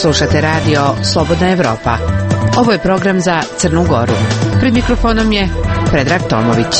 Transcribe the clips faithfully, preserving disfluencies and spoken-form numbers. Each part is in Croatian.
Slušate radio Slobodna Evropa. Ovo je program za Crnu Goru. Pred mikrofonom je Predrag Tomović.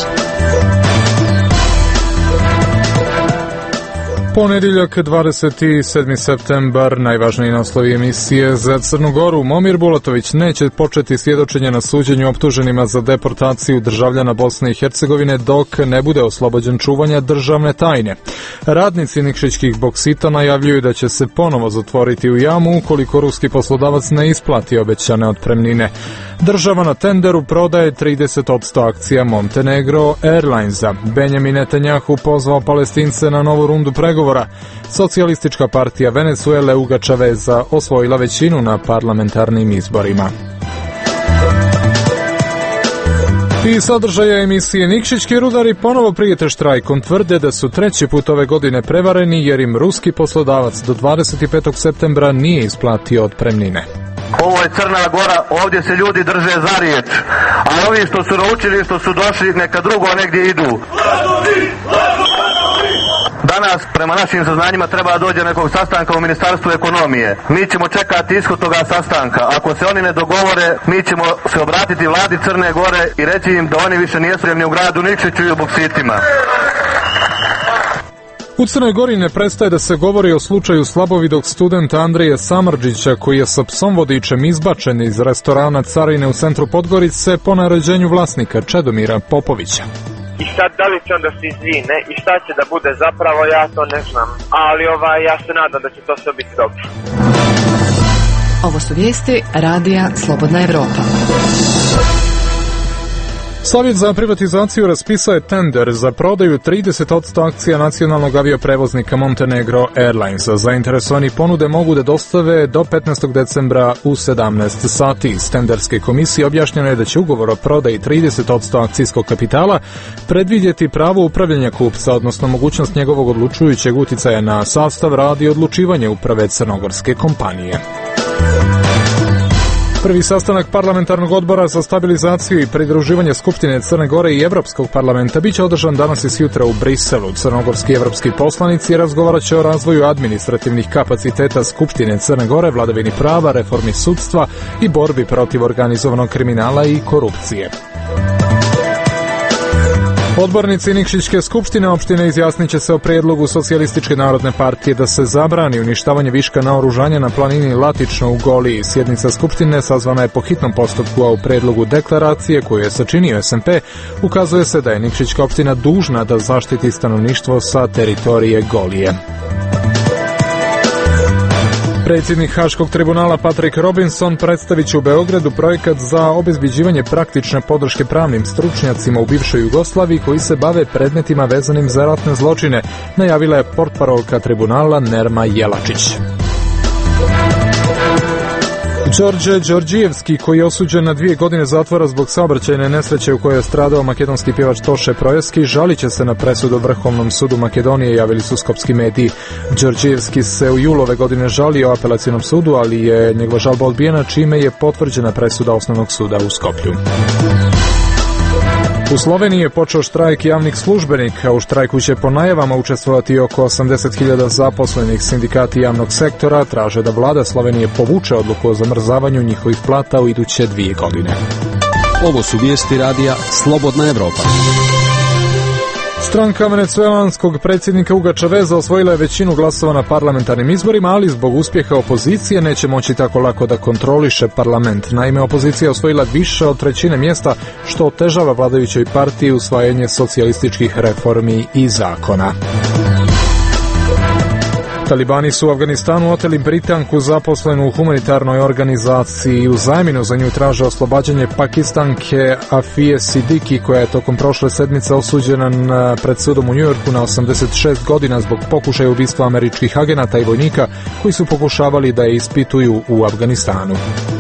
Ponedjeljak, dvadeset sedmi septembar, najvažniji naslovi emisije za Crnu Goru. Momir Bulatović neće početi svjedočenje na suđenju optuženima za deportaciju državljana Bosne i Hercegovine dok ne bude oslobođen čuvanja državne tajne. Radnici nikšićkih boksita najavljuju da će se ponovo zatvoriti u jamu ukoliko ruski poslodavac ne isplati obećane otpremnine. Država na tenderu prodaje trideset posto akcija Montenegro Airlinesa. Benjamin Netanjahu pozvao Palestince na novu rundu pregovora. Socijalistička partija Venezuele Hugo Chaveza osvojila većinu na parlamentarnim izborima. I sadržaja emisije. Nikšićki rudari ponovo prijete štrajkom, tvrde da su treći put ove godine prevareni jer im ruski poslodavac do dvadeset petog septembra nije isplatio otpremnine. Ovo je Crna Gora, ovdje se ljudi drže za riječ, a ovi što su naučili, što su došli, neka drugo negdje idu. Danas, prema našim saznanjima, treba dođe nekog sastanka u Ministarstvu ekonomije. Mi ćemo čekati ishod toga sastanka. Ako se oni ne dogovore, mi ćemo se obratiti vladi Crne Gore i reći im da oni više nisu ni u gradu Nikšiću i u boksitima. U Crnoj Gori ne prestaje da se govori o slučaju slabovidog studenta Andreja Samardžića koji je sa psom vodičem izbačen iz restorana Carine u centru Podgorice po naređenju vlasnika Čedomira Popovića. I sad da li će onda se izvine i šta će da bude zapravo, ja to ne znam. Ali ovaj, ja se nadam da će to sve biti dobro. Ovo su vijesti radija Slobodna Evropa. Savjet za privatizaciju raspisao je tender za prodaju trideset posto akcija nacionalnog avioprevoznika Montenegro Airlinesa. Zainteresovani ponude mogu da dostave do petnaestog decembra u sedamnaest sati. Iz tenderske komisije objašnjeno je da će ugovor o prodaji trideset posto akcijskog kapitala predvidjeti pravo upravljanja kupca, odnosno mogućnost njegovog odlučujućeg uticaja na sastav, rad i odlučivanje uprave crnogorske kompanije. Prvi sastanak parlamentarnog odbora za stabilizaciju i pridruživanje Skupštine Crne Gore i Evropskog parlamenta biće održan danas i sutra u Briselu. Crnogorski i evropski poslanici razgovarat će o razvoju administrativnih kapaciteta Skupštine Crne Gore, vladavini prava, reformi sudstva i borbi protiv organizovanog kriminala i korupcije. Odbornici Nikšićke skupštine opštine izjasnit će se o prijedlogu Socijalističke narodne partije da se zabrani uništavanje viška naoružanja na planini Latično u Goliji. Sjednica skupštine sazvana je po hitnom postupku, a u prijedlogu deklaracije koju je sačinio S N P ukazuje se da je Nikšićka opština dužna da zaštiti stanovništvo sa teritorije Golije. Predsjednik Haškog tribunala Patrick Robinson predstavit će u Beogradu projekat za obezbeđivanje praktične podrške pravnim stručnjacima u bivšoj Jugoslaviji koji se bave predmetima vezanim za ratne zločine, najavila je portparolka tribunala Nerma Jelačić. Đorđe Đorđijevski, koji je osuđen na dvije godine zatvora zbog saobraćajne nesreće u kojoj je stradao makedonski pjevač Toše Projeski, žalit će se na presudu Vrhovnom sudu Makedonije, javili su skopski mediji. Đorđijevski se u julu ove godine žalio apelacionom sudu, ali je njegova žalba odbijena, čime je potvrđena presuda Osnovnog suda u Skoplju. U Sloveniji je počeo štrajk javnih službenika. U štrajku će po najavama učestvovati oko osamdeset hiljada zaposlenih. Sindikati javnog sektora traže da vlada Slovenije povuče odluku o zamrzavanju njihovih plata u iduće dvije godine. Ovo su vijesti radija Slobodna Evropa. Stranka venecuelanskog predsjednika Huga Chaveza osvojila je većinu glasova na parlamentarnim izborima, ali zbog uspjeha opozicije neće moći tako lako da kontroliše parlament. Naime, opozicija osvojila više od trećine mjesta, što otežava vladajućoj partiji usvajanje socijalističkih reformi i zakona. Talibani su u Afganistanu oteli Britanku zaposlenu u humanitarnoj organizaciji i u zamjenu za nju traže oslobađanje Pakistanke Afije Sidiki, koja je tokom prošle sedmice osuđena na, pred sudom u Njujorku na osamdeset šest godina zbog pokušaja ubistva američkih agenata i vojnika koji su pokušavali da je ispituju u Afganistanu.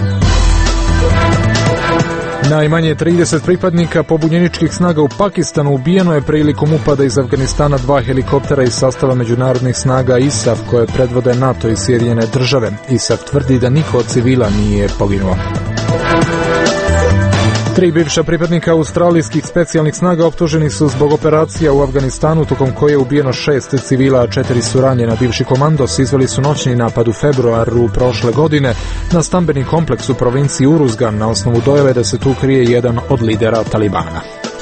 Najmanje trideset pripadnika pobunjeničkih snaga u Pakistanu ubijeno je prilikom upada iz Afganistana dva helikoptera iz sastava međunarodnih snaga I S A F koje predvode NATO i Sjedinjene države. I S A F tvrdi da niko od civila nije poginuo. Tri bivša pripadnika australijskih specijalnih snaga optuženi su zbog operacija u Afganistanu tokom koje je ubijeno šest civila, a četiri su ranjena. Bivši komandos izveli su noćni napad u februaru prošle godine na stambeni kompleks u provinciji Uruzgan na osnovu dojave da se tu krije jedan od lidera Talibana.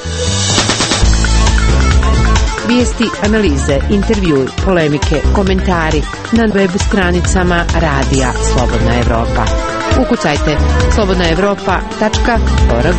Vijesti, analize, intervjui, polemike, komentari na web stranicama Radija Slobodna Evropa. Ukucajte slobodna evropa tačka org.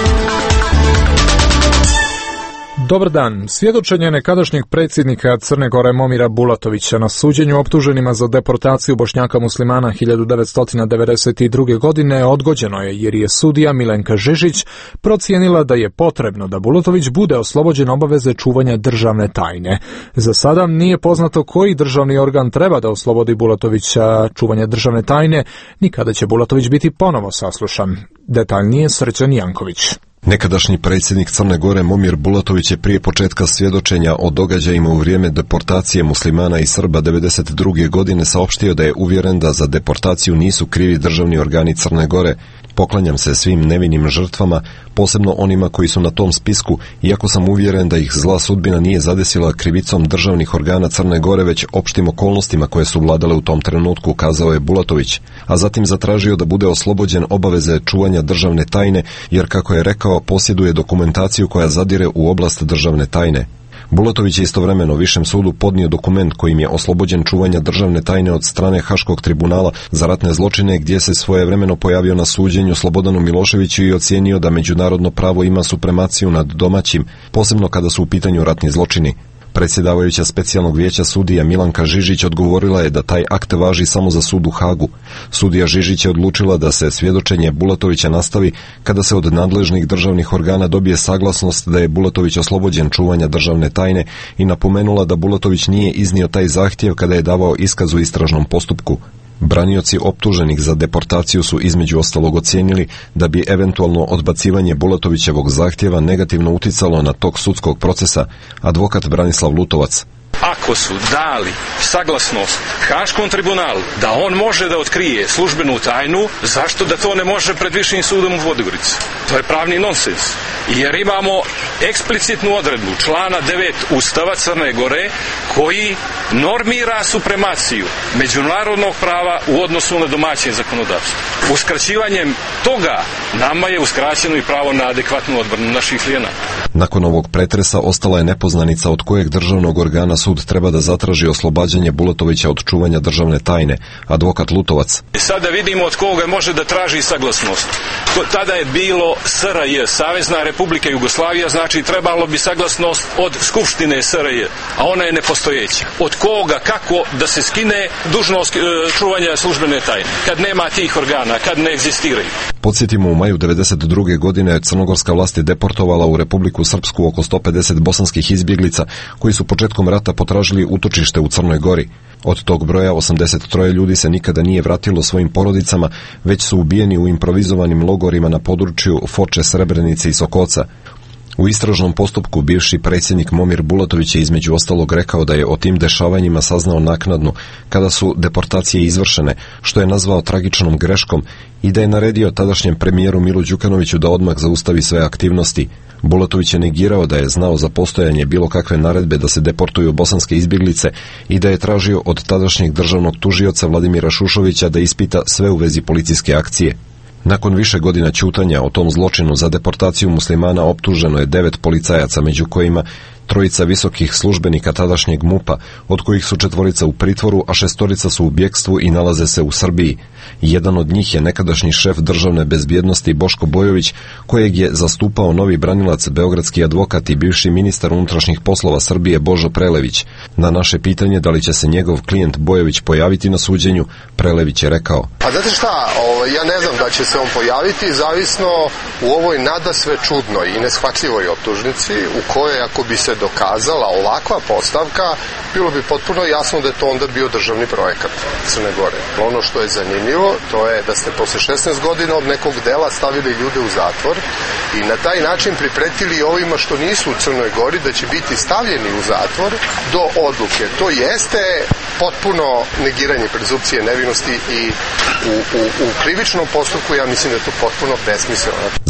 Dobar dan. Svjedočenje nekadašnjeg predsjednika Crne Gore Momira Bulatovića na suđenju optuženima za deportaciju Bošnjaka muslimana hiljadu devetsto devedeset druge. godine odgođeno je jer je sudija Milenka Žižić procijenila da je potrebno da Bulatović bude oslobođen obaveze čuvanja državne tajne. Za sada nije poznato koji državni organ treba da oslobodi Bulatovića čuvanja državne tajne, ni kada će Bulatović biti ponovo saslušan. Detaljnije Srđan Janković. Nekadašnji predsjednik Crne Gore Momir Bulatović je prije početka svjedočenja o događajima u vrijeme deportacije muslimana i Srba devedeset druge. godine saopštio da je uvjeren da za deportaciju nisu krivi državni organi Crne Gore. Poklanjam se svim nevinim žrtvama, posebno onima koji su na tom spisku, iako sam uvjeren da ih zla sudbina nije zadesila krivicom državnih organa Crne Gore, već opštim okolnostima koje su vladale u tom trenutku, kazao je Bulatović, a zatim zatražio da bude oslobođen obaveze čuvanja državne tajne, jer kako je rekao, posjeduje dokumentaciju koja zadire u oblast državne tajne. Bulatović je istovremeno Višem sudu podnio dokument kojim je oslobođen čuvanja državne tajne od strane Haškog tribunala za ratne zločine, gdje se svojevremeno pojavio na suđenju Slobodanu Miloševiću i ocijenio da međunarodno pravo ima supremaciju nad domaćim, posebno kada su u pitanju ratni zločini. Predsjedavajuća specijalnog vijeća sudija Milanka Žižić odgovorila je da taj akt važi samo za sud u Hagu. Sudija Žižić je odlučila da se svjedočenje Bulatovića nastavi kada se od nadležnih državnih organa dobije saglasnost da je Bulatović oslobođen čuvanja državne tajne i napomenula da Bulatović nije iznio taj zahtjev kada je davao iskaz u istražnom postupku. Branioci optuženih za deportaciju su između ostalog ocijenili da bi eventualno odbacivanje Bulatovićevog zahtjeva negativno uticalo na tok sudskog procesa. Advokat Branislav Lutovac. Ako su dali saglasnost Haškom tribunalu da on može da otkrije službenu tajnu, zašto da to ne može pred Višim sudom u Podgorici? To je pravni nonsens. Jer imamo eksplicitnu odredbu člana devet Ustava Crne Gore koji normira supremaciju međunarodnog prava u odnosu na domaće zakonodavstvo. Uskraćivanjem toga nama je uskraćeno i pravo na adekvatnu odbranu naših lijena. Nakon ovog pretresa ostala je nepoznanica od kojeg državnog organa sud treba da zatraži oslobađanje Bulatovića od čuvanja državne tajne. Advokat Lutovac. Sada vidimo od koga može da traži saglasnost. Tada je bilo S R J, Savezna Republika Jugoslavija, znači trebalo bi saglasnost od Skupštine S R J, a ona je nepostojeća. Od koga, kako da se skine dužnost čuvanja službene tajne, kad nema tih organa, kad ne egzistiraju. Podsjetimo, u maju devedeset druge. godine crnogorska vlast je deportovala u Republiku Srpsku oko sto pedeset bosanskih izbjeglica koji su početkom rata potražili utočište u Crnoj Gori. Od tog broja osamdeset troje ljudi se nikada nije vratilo svojim porodicama, već su ubijeni u improvizovanim logorima na području Foče, Srebrenice i Sokoca. U istražnom postupku bivši predsjednik Momir Bulatović je između ostalog rekao da je o tim dešavanjima saznao naknadno kada su deportacije izvršene, što je nazvao tragičnom greškom, i da je naredio tadašnjem premijeru Milu Đukanoviću da odmah zaustavi sve aktivnosti. Bulatović je negirao da je znao za postojanje bilo kakve naredbe da se deportuju bosanske izbjeglice i da je tražio od tadašnjeg državnog tužioca Vladimira Šušovića da ispita sve u vezi policijske akcije. Nakon više godina ćutanja o tom zločinu za deportaciju muslimana optuženo je devet policajaca, među kojima trojica visokih službenika tadašnjeg MUP-a, od kojih su četvorica u pritvoru, a šestorica su u bjekstvu i nalaze se u Srbiji. Jedan od njih je nekadašnji šef državne bezbjednosti Boško Bojović, kojeg je zastupao novi branilac, beogradski advokat i bivši ministar unutrašnjih poslova Srbije Božo Prelević. Na naše pitanje da li će se njegov klijent Bojović pojaviti na suđenju, Prelević je rekao: Pa znate šta, ovo, ja ne znam da će se on pojaviti, zavisno u ovoj nadasve čudnoj i neshvatljivoj optužnici, u kojoj ako bi se dokazala ovakva postavka, bilo bi potpuno jasno da je to onda bio državni projekat Crne Gore. Ono što je zanimljivo, to je da ste posle šesnaest godina od nekog dela stavili ljude u zatvor i na taj način pripretili ovima što nisu u Crnoj Gori da će biti stavljeni u zatvor do odluke. To jeste potpuno negiranje prezumpcije nevinosti i u, u, u krivičnom postupku ja mislim da je to potpuno besmisleno.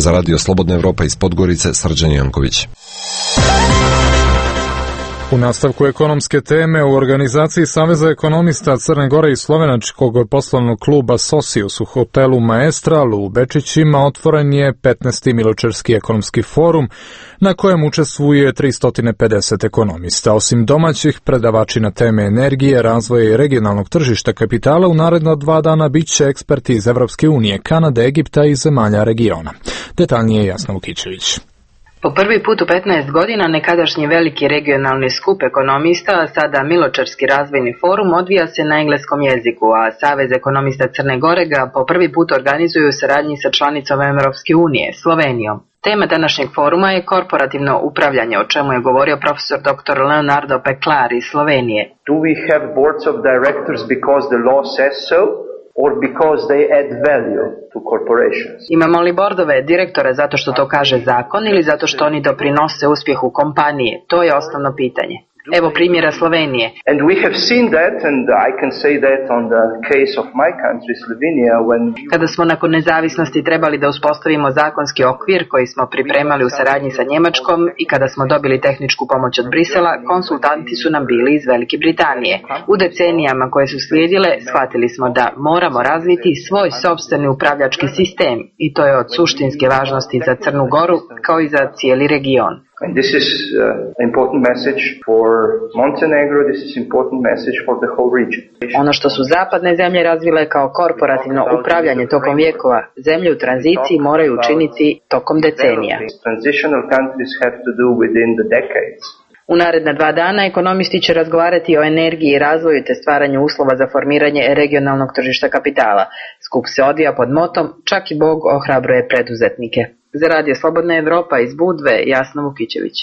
Za radio Slobodna Evropa iz Podgorice, Srđan Janković. U nastavku ekonomske teme u organizaciji Saveza ekonomista Crne Gore i slovenačkog poslovnog kluba Socius u hotelu Maestral u Bečićima otvoren je petnaesti Miločerski ekonomski forum na kojem učestvuje tristo pedeset ekonomista. Osim domaćih, predavači na teme energije, razvoja i regionalnog tržišta kapitala u naredna dva dana bit će eksperti iz Evropske unije, Kanade, Egipta i zemalja regiona. Detaljnije Jasna Vukićević. Po prvi put u petnaest godina nekadašnji veliki regionalni skup ekonomista, a sada Miločerski razvojni forum, odvija se na engleskom jeziku, a Savez ekonomista Crne Gore ga po prvi put organizuju u saradnji sa članicom Evropske unije, Slovenijom. Tema današnjeg foruma je korporativno upravljanje, o čemu je govorio profesor doktor Leonardo Peklar iz Slovenije. Do we have boards of directors because the law says so? Or because they add value to corporations. Imamo li bordove direktora zato što to kaže zakon ili zato što oni doprinose uspjehu kompanije? To je osnovno pitanje. Evo primjera Slovenije. And we have seen that, and I can say that on the case of my country, Slovenia, when... Kada smo nakon nezavisnosti trebali da uspostavimo zakonski okvir koji smo pripremali u saradnji sa Njemačkom i kada smo dobili tehničku pomoć od Brisela, konsultanti su nam bili iz Velike Britanije. U decenijama koje su slijedile, shvatili smo da moramo razviti svoj sopstveni upravljački sistem i to je od suštinske važnosti za Crnu Goru kao i za cijeli region. And this is uh, an important message for Montenegro, this is an important message for the whole region. Ono što su zapadne zemlje razvile kao korporativno upravljanje tokom vjekova, zemlje u tranziciji moraju učiniti tokom decenija. Transitional countries have to do within the decades. U naredna dva dana ekonomisti će razgovarati o energiji i razvoju te stvaranju uslova za formiranje regionalnog tržišta kapitala. Skup se odvija pod motom "Čak i Bog ohrabruje preduzetnike". Za radio Slobodna Evropa iz Budve, Jasna Vukićević.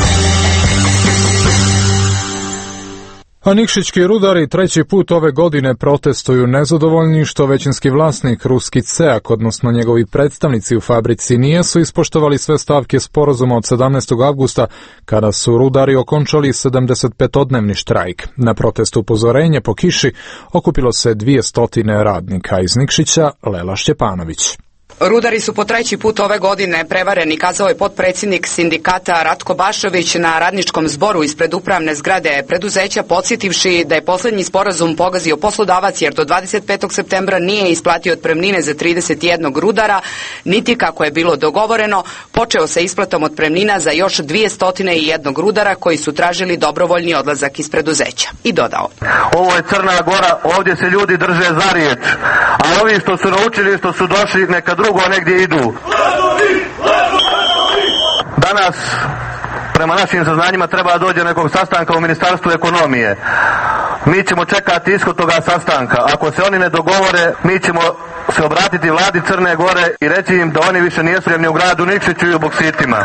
A nikšićki rudari treći put ove godine protestuju nezadovoljni što većinski vlasnik ruski Ceak, odnosno njegovi predstavnici u fabrici, nisu ispoštovali sve stavke sporazuma od sedamnaestog avgusta kada su rudari okončali sedamdesetpetodnevni štrajk. Na protestu upozorenje po kiši okupilo se dvije stotine radnika. Iz Nikšića Lela Šćepanović. Rudari su po treći put ove godine prevareni, kazao je potpredsjednik sindikata Ratko Bašović na radničkom zboru ispred upravne zgrade preduzeća, podsjetivši da je posljednji sporazum pogazio poslodavac jer do dvadeset petog septembra nije isplatio otpremnine za trideset jednog rudara, niti kako je bilo dogovoreno, počeo sa isplatom otpremnina za još dvjesto jedan rudara koji su tražili dobrovoljni odlazak iz preduzeća. I dodao: Ovo je Crna Gora, ovdje se ljudi drže za riječ, a ovi što su naučili, što su došli, neka drugo negdje idu. Danas, prema našim saznanjima, treba da dođe nekog sastanka u Ministarstvu ekonomije. Mi ćemo čekati ishod toga sastanka. Ako se oni ne dogovore, mi ćemo se obratiti vladi Crne Gore i reći im da oni više nisu ni u gradu Nikšiću i u Boksitima.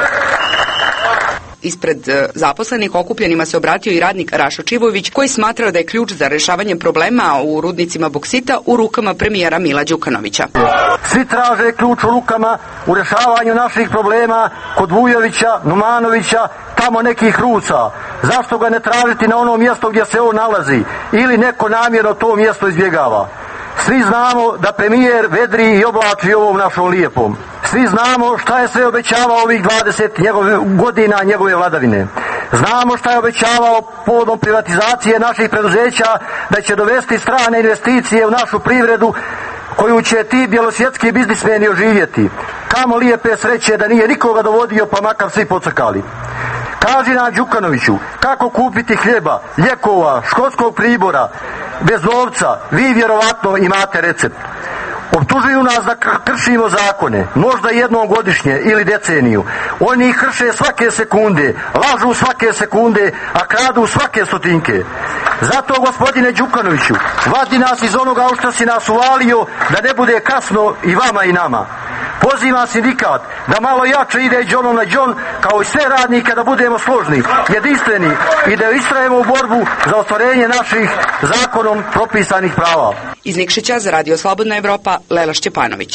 Ispred zaposlenih okupljenima se obratio i radnik Rašo Čivović, koji smatra da je ključ za rješavanje problema u rudnicima boksita u rukama premijera Mila Đukanovića. Svi traže ključ u rukama u rješavanju naših problema kod Vujovića, Numanovića, tamo nekih Rusa. Zašto ga ne tražiti na ono mjesto gdje se on nalazi? Ili neko namjerno to mjesto izbjegava? Svi znamo da premijer vedri i oblači ovom našom lijepom. Svi znamo šta je sve obećavao ovih dvadeset njegove, godina njegove vladavine. Znamo šta je obećavao povodom privatizacije naših preduzeća, da će dovesti strane investicije u našu privredu koju će ti bjelosvjetski biznismeni oživjeti. Kamo lijepe sreće da nije nikoga dovodio pa makar svi pocrkali. Kaži nam Đukanoviću, kako kupiti hljeba, lijekova, školskog pribora, bez novca, vi vjerovatno imate recept. Optužuju nas da kršimo zakone, možda jednom godišnje ili deceniju. Oni ih krše svake sekunde, lažu svake sekunde, a kradu svake stotinke. Zato, gospodine Đukanoviću, vadi nas iz onoga u što si nas uvalio, da ne bude kasno i vama i nama. Pozivam sindikat da malo jače ide džonom na džon, kao i sve radnike, da budemo složni, jedinstveni i da istrajemo u borbu za ostvarenje naših zakonom propisanih prava. Iz Nikšića za radio Slobodna Evropa, Lela Šćepanović.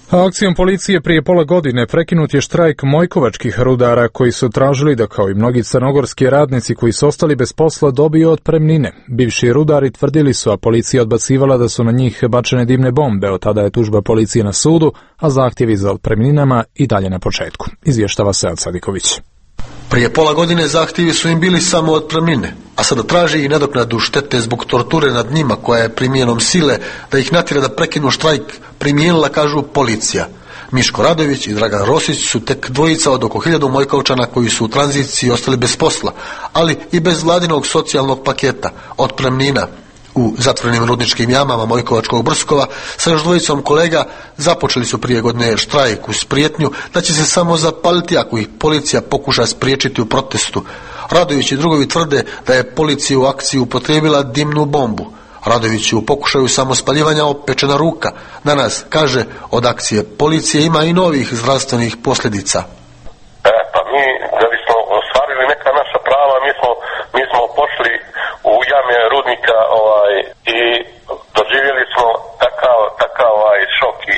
A akcijom policije prije pola godine prekinut je štrajk mojkovačkih rudara koji su tražili da kao i mnogi crnogorski radnici koji su ostali bez posla dobiju otpremnine. Bivši rudari tvrdili su, a policija odbacivala da su na njih bačene dimne bombe. Od tada je tužba policije na sudu, a zahtjevi za otpremninama i dalje na početku. Izvještava Sead Sadiković. Prije pola godine zahtjevi su im bili samo otpremnine, a sada traži i nadoknadu štete zbog torture nad njima koja je primjenom sile da ih natjera da prekinu štrajk primijenila, kažu, policija. Miško Radović i Dragan Rosić su tek dvojica od oko hiljadu Mojkovčana koji su u tranziciji ostali bez posla, ali i bez vladinog socijalnog paketa, otpremnina. U zatvorenim rudničkim jamama Mojkovačkog Brskova sa još dvojicom kolega započeli su prije godine štrajk uz prijetnju da će se samo zapaliti ako ih policija pokuša spriječiti u protestu. Radović i drugovi tvrde da je policija u akciji upotrijebila dimnu bombu. Radović je u pokušaju samospaljivanja opečena ruka. Danas, kaže, od akcije policije ima i novih zdravstvenih posljedica. E, pa mi, da bismo ostvarili neka naša prava, mi smo, mi smo pošli u jame rudnika ovaj, i doživjeli smo takav, takav ovaj, šok i,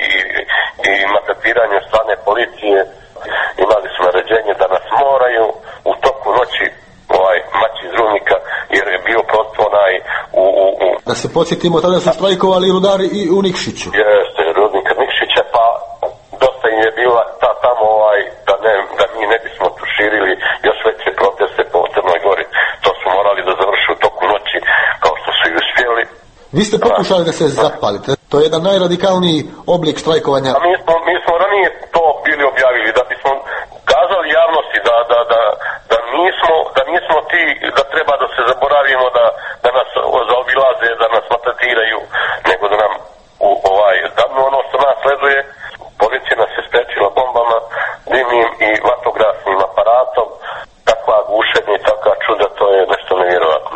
i maltretiranje strane policije. Imali smo naređenje da nas moraju u toku noći ovaj, maći iz rudnika jer je bio prosto onaj u, u, u... Da se podsjetimo, tada su štrajkovali rudari i u Nikšiću. Jeste, rudnika Nikšića, pa dosta im je bila ta tamo ovaj, da, ne, da mi ne bismo tu širili još veće proteste po Crnoj Gori. To su morali da završi u toku noći kao što su i uspjeli. Vi ste pokušali da se zapalite. To je jedan najradikalniji oblik štrajkovanja. A mi smo, mi smo ranije to bili objavili da bismo kazali javnosti da, da, da, da, nismo, da nismo ti, da treba da se zaboravimo da, da nas zaobilaze, da nas maltretiraju, nego da nam u, ovaj, da ono što nas sleduje, policija nas je sprečila bombama, dimnim i vatografnim aparatom, takva gušenja i takva čuda, to je nešto nevjerovatno.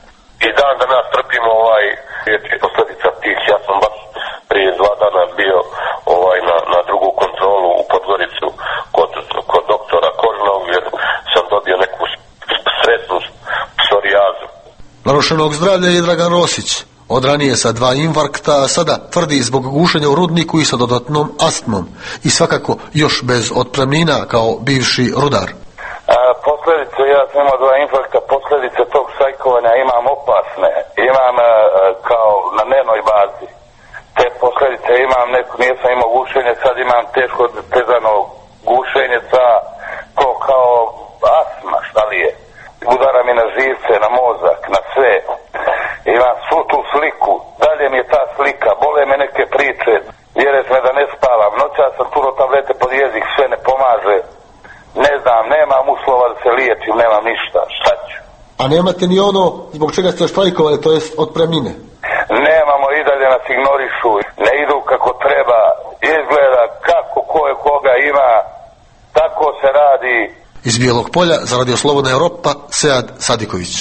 I dan da nas trpimo ovaj posljedica tih, ja sam baš prije dva dana bio ovaj na, na drugu kontrolu u Podgoricu kod, kod doktora Kožnog jer sam dobio neku sretnu psorijazu. Narušenog zdravlja je Dragan Rosić. Od ranije sa dva infarkta, a sada tvrdi zbog gušenja u rudniku i sa dodatnom astmom. I svakako još bez otpremnina kao bivši rudar. A, posljedice, ja sam imao dva infarkta, posljedice tog štrajkovanja imam opasne. Imam a, kao na dnevnoj bazi. Te posljedice imam, neko, nisam imao gušenje, sad imam teško tezano gušenje sa to kao astma, šta li je. Udara mi na živce, na mozak, na sve. Imam svu tu sliku, dalje mi je ta slika, bole me neke priče, vjerujte me da ne spavam, noća sam turo tablete pod jezik, sve ne pomaže, ne znam, nemam uslova da se liječim, nemam ništa, šta ću. A nemate ni ono zbog čega ste štrajkovali, to jest otpremnine? Nemamo, i dalje nas ignorišu, ne idu kako treba, izgleda kako ko je koga ima, tako se radi. Iz Bijelog Polja za Radio Slobodna Europa, Sead Sadiković.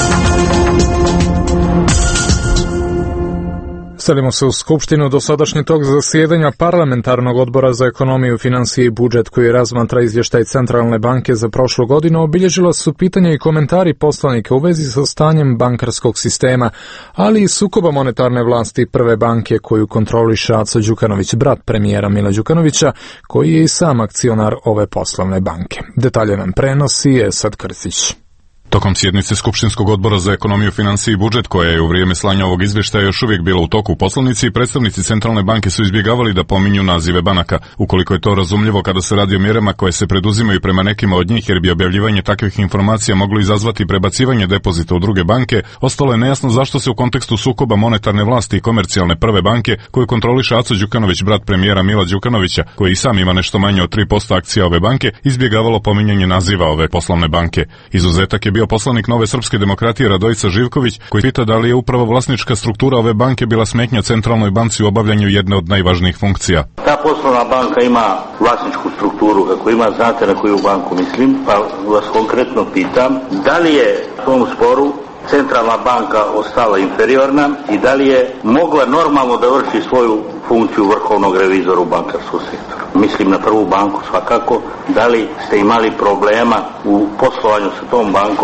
Selimo se u Skupštinu. Dosadašnji tok zasjedanja Parlamentarnog odbora za ekonomiju, financije i budžet koji razmatra izvještaj Centralne banke za prošlu godinu obilježila su pitanja i komentari poslanika u vezi sa stanjem bankarskog sistema, ali i sukoba monetarne vlasti Prve banke koju kontroliše Aco Đukanović, brat premijera Mila Đukanovića, koji je i sam akcionar ove poslovne banke. Detalje nam prenosi Esad Krstić. Tokom sjednice Skupštinskog odbora za ekonomiju, financije i budžet, koja je u vrijeme slanja ovog izvještaja još uvijek bila u toku, poslanici i predstavnici Centralne banke su izbjegavali da pominju nazive banaka, ukoliko je to razumljivo kada se radi o mjerama koje se preduzimaju prema nekima od njih, jer bi objavljivanje takvih informacija moglo izazvati prebacivanje depozita u druge banke. Ostalo je nejasno zašto se u kontekstu sukoba monetarne vlasti i komercijalne Prve banke, koju kontroliše Aco Đukanović, brat premijera Mila Đukanovića, koji i sam ima nešto manje od tri posto akcija ove banke, izbjegavalo pominjanje naziva ove poslovne banke. Izuzetak je bio poslanik Nove srpske demokratije Radojica Živković, koji pita da li je upravo vlasnička struktura ove banke bila smetnja Centralnoj banci u obavljanju jedne od najvažnijih funkcija. Ta poslovna banka ima vlasničku strukturu, kako ima, znate na koju banku mislim, pa vas konkretno pitam, da li je u tom sporu Centralna banka ostala inferiorna i da li je mogla normalno da vrši svoju funkciju vrhovnog revizora u bankarskom sektoru. Mislim na Prvu banku svakako. Da li ste imali problema u poslovanju sa tom bankom?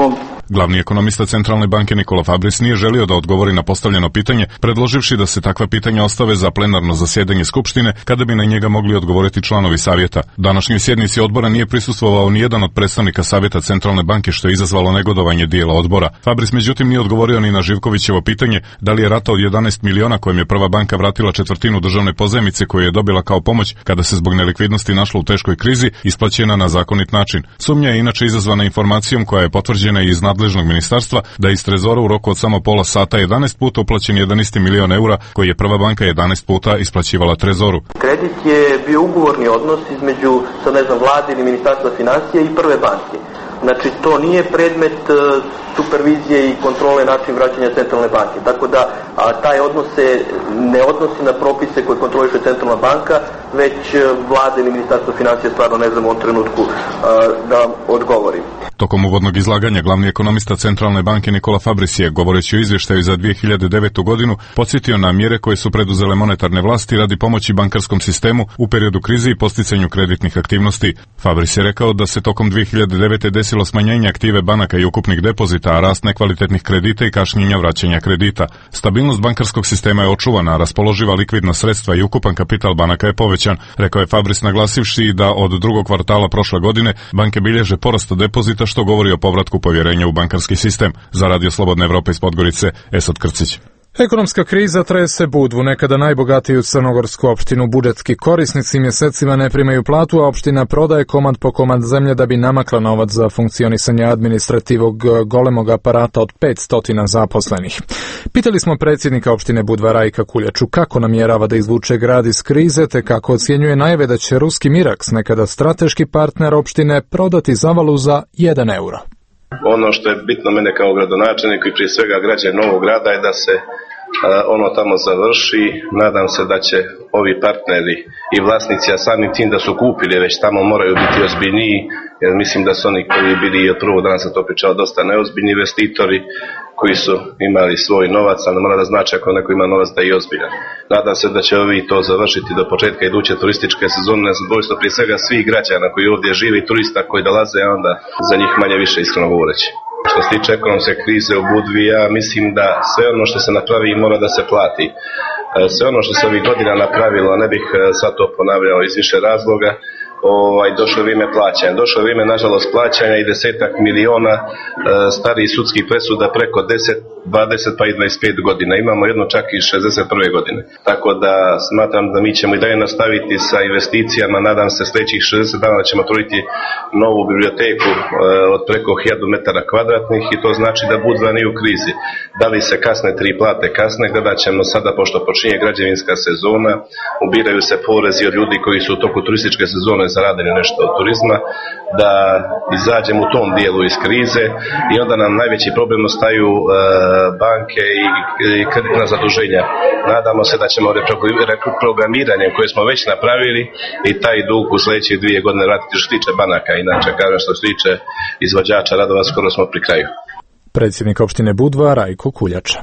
Glavni ekonomista Centralne banke Nikola Fabris nije želio da odgovori na postavljeno pitanje, predloživši da se takva pitanja ostave za plenarno zasjedanje Skupštine, kada bi na njega mogli odgovoriti članovi savjeta. Današnjoj sjednici odbora nije prisustvovao ni jedan od predstavnika savjeta Centralne banke, što je izazvalo negodovanje dijela odbora. Fabris međutim nije odgovorio ni na Živkovićevo pitanje da li je rata od jedanaest miliona kojim je prva banka vratila četvrtinu državne pozajmice koju je dobila kao pomoć kada se zbog nelikvidnosti našla u teškoj krizi, isplaćena na zakonit način. Sumnja je inače izazvana informacijom koja je potvrđena iz nadležnog ministarstva da je iz trezora u roku od samo pola sata jedanaest puta uplaćen jedanaest miliona eura koji je prva banka jedanaest puta isplaćivala trezoru. Kredit je bio ugovorni odnos između, sad ne znam, vlade ili ministarstva financija i prve banke. Znači, to nije predmet uh, supervizije i kontrole način vraćanja Centralne banke. Tako da a, taj odnos se ne odnosi na propise koje kontroliše Centralna banka, već uh, vlade ili ministarstvo financija, stvarno ne znam u ovom trenutku uh, da odgovorim. Tokom uvodnog izlaganja glavni ekonomista Centralne banke Nikola Fabris je, govoreći o izvještaju za dvije hiljade devetu godinu, podsjetio na mjere koje su preduzele monetarne vlasti radi pomoći bankarskom sistemu u periodu krize i posticanju kreditnih aktivnosti. Fabris je rekao da se tokom dvije hiljade devete desilo smanjenje aktive banaka i ukupnih depozita, a rast nekvalitetnih kredita i kašnjenja vraćanja kredita. Stabilnost bankarskog sistema je očuvana, raspoloživa likvidna sredstva i ukupan kapital banaka je povećan, rekao je Fabris, naglasivši da od drugog kvartala prošle godine banke bilježe porast depozita, što govori o povratku povjerenja u bankarski sistem. Za Radio Slobodna Evropa iz Podgorice, Esad Krcić. Ekonomska kriza trese Budvu, nekada najbogatiju crnogorsku opštinu. Budžetski korisnici mjesecima ne primaju platu, a opština prodaje komad po komad zemlje da bi namakla novac za funkcionisanje administrativnog golemog aparata od petsto zaposlenih. Pitali smo predsjednika opštine Budva Rajka Kuljaču kako namjerava da izvuče grad iz krize, te kako ocjenjuje najave da će ruski Miraks, nekada strateški partner opštine, prodati zavalu za jedan euro. Ono što je bitno mene kao gradonačelnik i prije svega građana Novog Grada je da se a, ono tamo završi. Nadam se da će ovi partneri i vlasnici, a samim tim da su kupili, već tamo moraju biti ozbiljniji, jer mislim da su oni koji bili od prvog dana, sam to pričao, dosta neozbiljni investitori koji su imali svoj novac, ali mora da znači ako neko ima novac da je i ozbiljan. Nadam se da će ovi to završiti do početka iduće turističke sezone na zadovoljstvo prije svega svih građana koji ovdje živi, turista koji dolaze, a onda za njih manje više, iskreno govoreći. Što se tiče ekonomske krize u Budvi, ja mislim da sve ono što se napravi mora da se plati. Sve ono što se ovih godina napravilo, ne bih sad to ponavljao iz više razloga, ovaj, došlo vrijeme plaćanja. Došlo vrijeme, nažalost, plaćanja i desetak miliona e, starih sudskih presuda preko deset, dvadeset pa i dvadeset pet godina. Imamo jedno čak i šezdeset prve godine. Tako da smatram da mi ćemo i dalje nastaviti sa investicijama. Nadam se sljedećih šezdeset dana da ćemo otvoriti novu biblioteku e, od preko hiljadu metara kvadratnih i to znači da Budva nije u krizi. Da li se kasne tri plate kasne, gledat ćemo sada, pošto počinje građevinska sezona, ubiraju se porezi od ljudi koji su u toku turističke sezone zaradili nešto od turizma, da izađemo u tom dijelu iz krize i onda nam najveći problem ostaju e, banke i, i kreditna zaduženja. Nadamo se da ćemo reprogramiranjem koje smo već napravili i taj dug u sljedećih dvije godine vratiti što se tiče banaka. Inače, kažem, što se tiče izvođača radova, skoro smo pri kraju. Predsjednik opštine Budva Rajko Kuljača.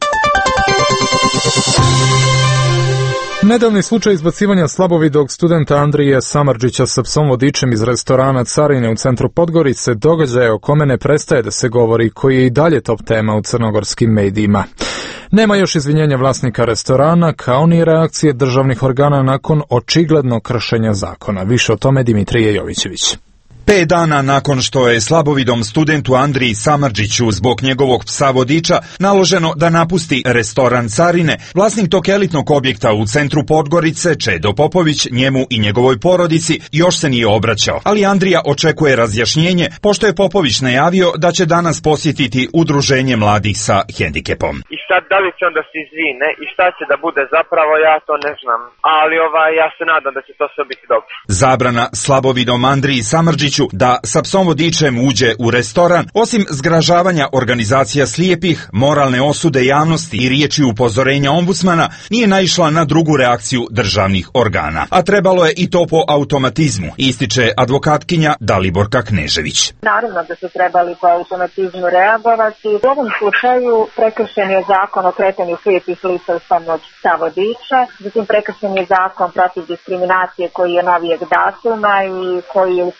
Nedavni slučaj izbacivanja slabovidog studenta Andrije Samardžića sa psom vodičem iz restorana Carine u centru Podgorice događaje o kome ne prestaje da se govori, koji je i dalje top tema u crnogorskim medijima. Nema još izvinjenja vlasnika restorana, kao ni reakcije državnih organa nakon očiglednog kršenja zakona. Više o tome Dimitrije Jovićević. Pet dana nakon što je slabovidom studentu Andriji Samardžiću zbog njegovog psa vodiča naloženo da napusti restoran Carine, vlasnik tog elitnog objekta u centru Podgorice, Čedo Popović, njemu i njegovoj porodici još se nije obraćao. Ali Andrija očekuje razjašnjenje, pošto je Popović najavio da će danas posjetiti udruženje mladih sa hendikepom. I sad da li će onda se izvine i šta će da bude zapravo, ja to ne znam. Ali ovaj, ja se nadam da će to sve biti dobro. Zabrana slabovidom Andriji Samardžiću da sa psom vodičem uđe u restoran, osim zgražavanja organizacija slijepih, moralne osude javnosti i riječi upozorenja ombudsmana, nije naišla na drugu reakciju državnih organa. A trebalo je i to po automatizmu, ističe advokatkinja Daliborka Knežević. Naravno da su trebali po automatizmu reagovati. U ovom slučaju prekršen je zakon o kretanju slijepih lica uz pomoć psa vodiča, zatim prekršen je zakon protiv diskriminacije koji je novijeg datuma i koji je u skladu sa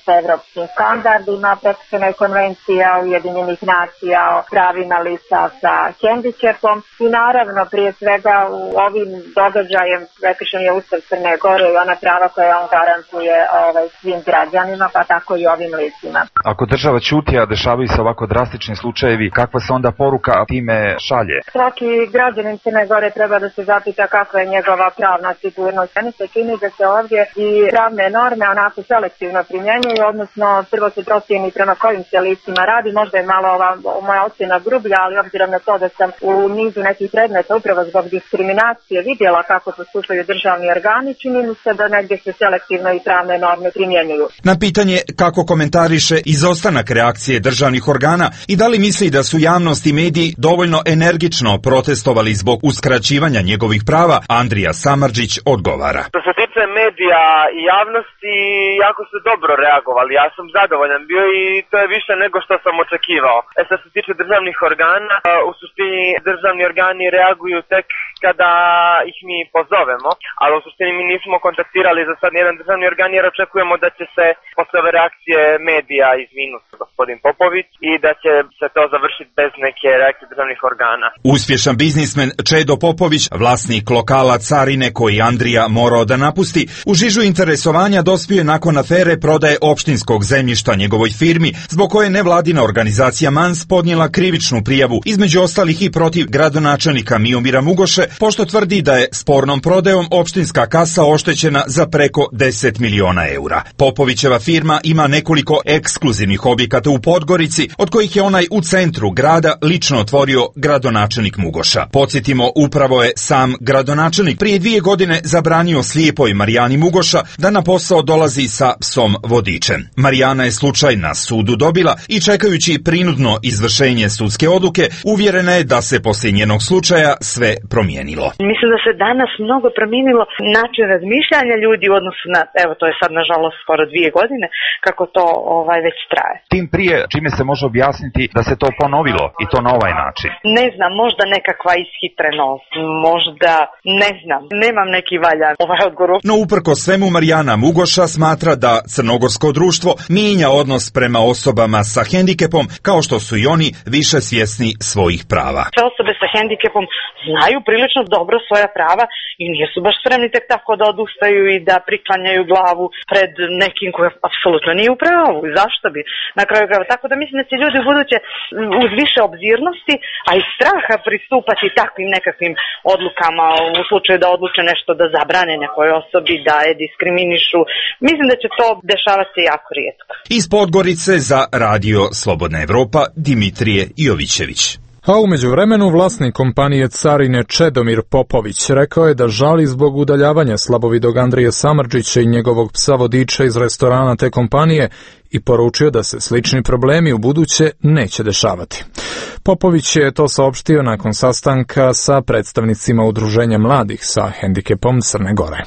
sa evropskim standardima, prekršena je konvencija Ujedinjenih nacija o pravima lica sa hendikepom i naravno prije svega u ovim događajem prekršen je Ustav Crne Gore i ona prava koja on garantuje ovaj, svim građanima, pa tako i ovim licima. Ako država ćuti, a dešavaju se ovako drastični slučajevi, kakva se onda poruka time šalje? Svaki građanin Crne Gore treba da se zapita kakva je njegova pravna sigurnost. Meni se čini da se ovdje i pravne norme onako selektivno primjenjuju, odnosno prvo se procijeni prema kojim se licima radi. Možda je malo ova moja ocjena grublja, ali obzirom na to da sam u nizu nekih predmeta upravo zbog diskriminacije vidjela kako postupaju državni organi, čini mi se da negdje se selektivno i pravne norme primjenjuju. Na pitanje kako komentariše izostanak reakcije državnih organa i da li misli da su javnost i mediji dovoljno energično protestovali zbog uskraćivanja njegovih prava, Andrija Samardžić odgovara. Što se tiče medija i javnosti, jako su dobro reagovali. Ja sam zadovoljan bio i to je više nego što sam očekivao. E sad se tiče državnih organa, u suštini državni organi reaguju tek kada ih mi pozovemo, ali u suštini mi nismo kontaktirali za sad nijedan državni organ jer očekujemo da će se posle ove reakcije medija izvinuti gospodin Popović i da će se to završiti bez neke reakcije državnih organa. Uspješan biznismen Čedo Popović, vlasnik lokala Carine koji Andrija morao da napusti, u žižu interesovanja dospio je nakon afere prodaje opštinskog zemljišta njegovoj firmi, zbog koje nevladina organizacija Mans podnijela krivičnu prijavu, između ostalih i protiv gradonačelnika Miomira Mugoše, pošto tvrdi da je spornom prodajom opštinska kasa oštećena za preko deset miliona eura. Popovićeva firma ima nekoliko ekskluzivnih objekata u Podgorici, od kojih je onaj u centru grada lično otvorio gradonačelnik Mugoša. Podsjetimo, upravo je sam gradonačelnik prije dvije godine zabranio slijepoj Marijani Mugoša da na posao dolazi sa psom vodičem. Marijana je slučaj na sudu dobila i čekajući prinudno izvršenje sudske odluke, uvjerena je da se poslije njenog slučaja sve promijenilo. Mislim da se danas mnogo promijenilo način razmišljanja ljudi u odnosu na, evo to je sad nažalost skoro dvije godine, kako to ovaj već traje. Tim prije, čime se može objasniti da se to ponovilo i to na ovaj način? Ne znam, možda nekakva ishitrenost, možda, ne znam, nemam neki valjan ovaj odgovor. No uprko svemu Marijana Mugoša smatra da crnogorsko društvo mijenja odnos prema osobama sa hendikepom, kao što su i oni više svjesni svojih prava. Sve osobe sa hendikepom znaju prilično dobro svoja prava i nisu baš spremni tek tako da odustaju i da priklanjaju glavu pred nekim koji apsolutno nije u pravu. Zašto bi? Na kraju krajeva. Tako da mislim da će ljudi u buduće uz više obzirnosti, a i straha pristupati takvim nekakvim odlukama u slučaju da odluče nešto da zabrane nekoj osobi, da je diskriminišu. Mislim da će to dešavati se jako rijetko. Iz Podgorice za Radio Slobodna Evropa Dimitrije Jovićević. A u međuvremenu vlasnik kompanije Carine Čedomir Popović rekao je da žali zbog udaljavanja slabovidog Andrije Samardžića i njegovog psa vodiča iz restorana te kompanije i poručio da se slični problemi u buduće neće dešavati. Popović je to saopštio nakon sastanka sa predstavnicima Udruženja mladih sa hendikepom Crne Gore.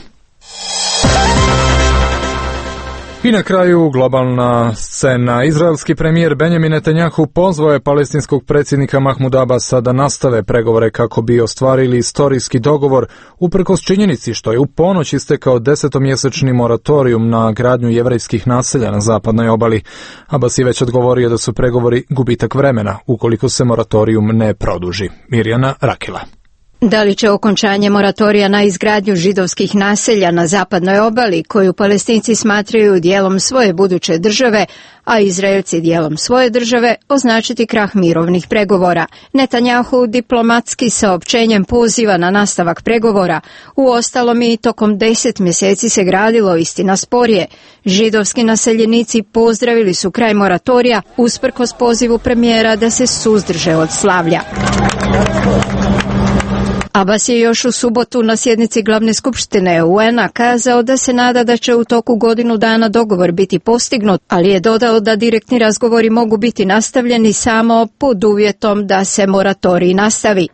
I na kraju globalna scena. Izraelski premijer Benjamin Netanjahu pozvao je palestinskog predsjednika Mahmuda Abasa da nastave pregovore kako bi ostvarili istorijski dogovor, uprkos činjenici što je u ponoć istekao desetomjesečni moratorijum na gradnju jevrejskih naselja na zapadnoj obali. Abas je već odgovorio da su pregovori gubitak vremena ukoliko se moratorijum ne produži. Mirjana Rakila. Da li će okončanje moratorija na izgradnju židovskih naselja na zapadnoj obali, koju Palestinci smatraju dijelom svoje buduće države, a Izraelci dijelom svoje države, označiti krah mirovnih pregovora? Netanjahu diplomatski saopćenjem poziva na nastavak pregovora. Uostalom i tokom deset mjeseci se gradilo, istina sporije. Židovski naseljenici pozdravili su kraj moratorija usprkos pozivu premijera da se suzdrže od slavlja. Abas je još u subotu na sjednici glavne skupštine U N-a kazao da se nada da će u toku godinu dana dogovor biti postignut, ali je dodao da direktni razgovori mogu biti nastavljeni samo pod uvjetom da se moratorij nastavi.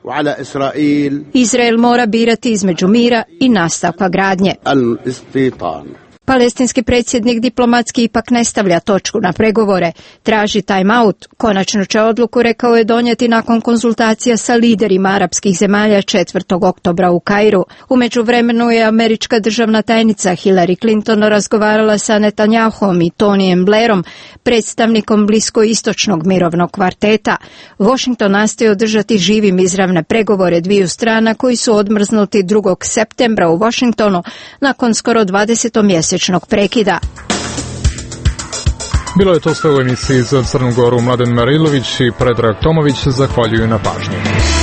Izrael mora birati između mira i nastavka gradnje. Palestinski predsjednik diplomatski ipak ne stavlja točku na pregovore, traži time-out. Konačno će odluku, rekao je, donijeti nakon konzultacija sa liderima arapskih zemalja četvrtog oktobra u Kairu. U međuvremenu je američka državna tajnica Hillary Clinton razgovarala sa Netanyahom i Tonyjem Blairom, predstavnikom bliskoistočnog mirovnog kvarteta. Washington nastoji održati živim izravne pregovore dviju strana koji su odmrznuti drugog septembra u Washingtonu nakon skoro dvadesetomjesečnog prekida. Bilo je to sve u emisiji za Crnu Goru. Mladen Marilović i Predrag Tomović zahvaljuju na pažnji.